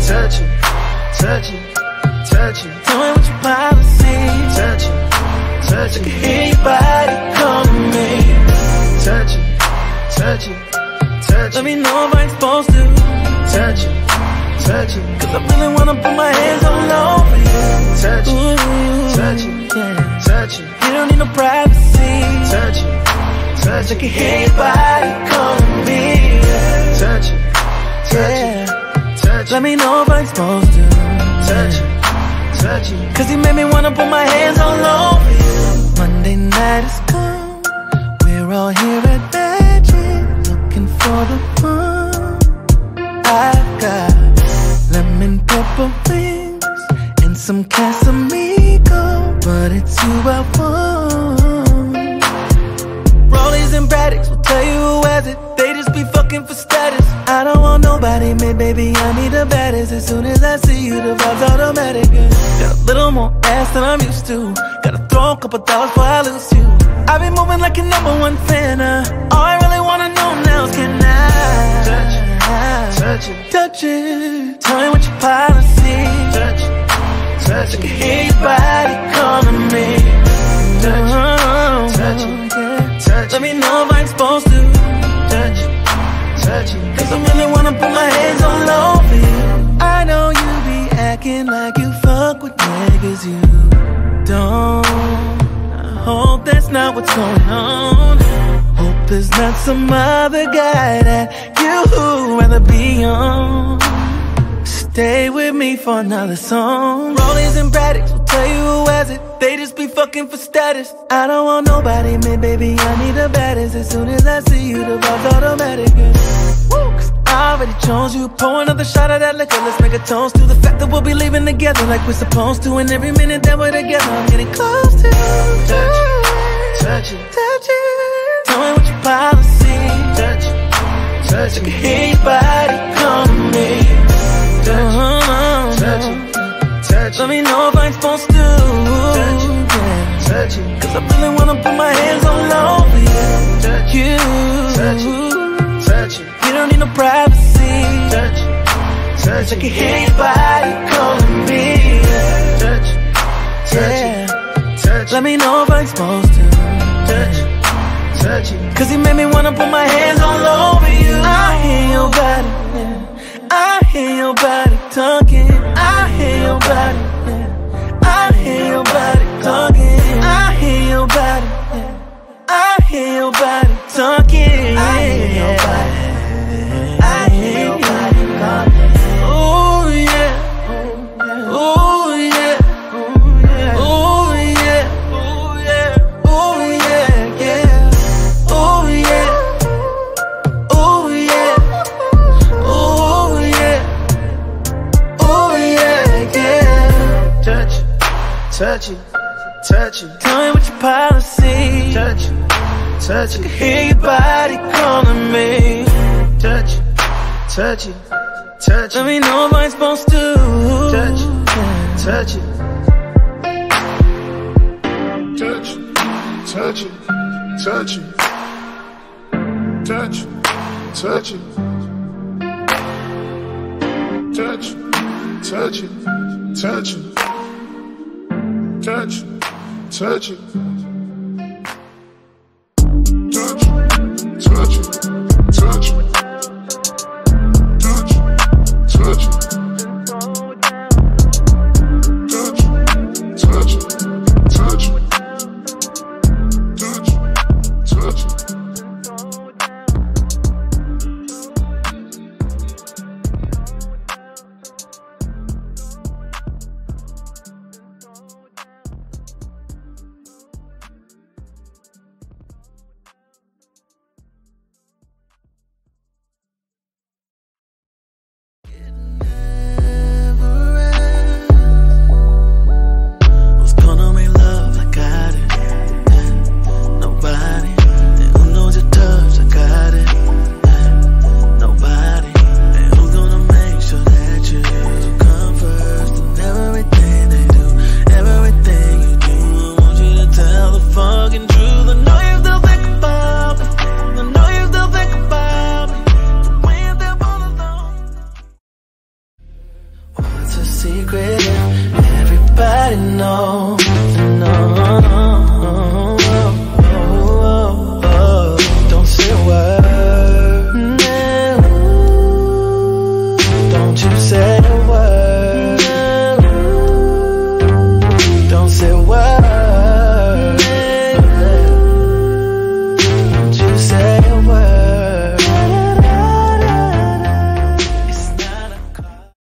touch it, touch it, touch it. Tell me what your policy. Touch it, touch it. I can hear your body calling me. Touch it, touch it, touch it. Let me know if I ain't supposed to. Touch it, touch it. Cause I really wanna put my hands all over you. Touch it, ooh, touch it, yeah. touch it. You don't need no privacy. Touch it, touch I it. can hear your body calling me. Touch it, touch Yeah. it, touch it. Let me know if I'm supposed to. Touch it, touch it. Cause you made me wanna put my hands all over you. Monday night is come. We're all here at Magic, looking for the fun. I've got lemon pepper wings and some Casamigo, but it's you I want. Rollies and Braddocks will tell you who has it. They just be fucking for status. I don't want nobody, man, baby, I need the baddest. As soon as I see you, the vibe's automatic. Got a little more ass than I'm used to. Gotta throw a couple dollars before I lose you. I be moving like a #1 fan. All I really wanna know now is can I Touch it, touch it, touch it? Tell me what your policy. touch it, touch I can it. hear your body calling me. Touch it, touch it, yeah. touch Let it. me know if I ain't supposed to. Touch it, touch it. Cause I really wanna put my hands all over you. I know you be acting like you fuck with niggas you don't. I hope that's not what's going on. Hope there's not some other guy that you'd rather be on. Stay with me for another song. Rollies and Braddocks will tell you who has it. They just be fucking for status. I don't want nobody, man, baby, I need the baddest. As soon as I see you, the vibe's automatic. Woo, cause I already chose you. Pour another shot of that liquor. Let's make a toast to the fact that we'll be leaving together like we're supposed to. And every minute that we're together, I'm getting close to you. Touch it, touch it, Touch it. Tell me what your policy. touch it, touch I can it. hear your body calling me. Touch it, touch it. Let me know if I'm supposed to. Touch it, Yeah. touch it. Cause I really wanna put my hands all over you. Touch You. it, touch it, touch it. You don't need no privacy. Touch it, touch I can it. hear your body calling me. Touch it, touch Yeah. it, touch Let it. me know if I'm supposed to. Touch it, touch it. Cause you made me wanna put my hands all over you. I hear your body, yeah. I hear your body talking. I hear your body, yeah. I hear your body talking. I hear your body, yeah. I hear your body talking. I hear your body. I hear your body talking. Oh yeah. Oh yeah. Oh yeah. Oh yeah. Oh yeah. Yeah. Oh yeah. Oh yeah. Oh yeah. Oh yeah. Yeah. Touch it, touch it, touch it. Tell me what your policy. Touch it, touch it. Hear your body calling me. Touch it, touch it, touch Let it. me know if I'm supposed to. Touch it, touch it. Touch it, touch it, touch it. Touch it, touch it. Touch it, touch it, touch it. Touch it, touch it.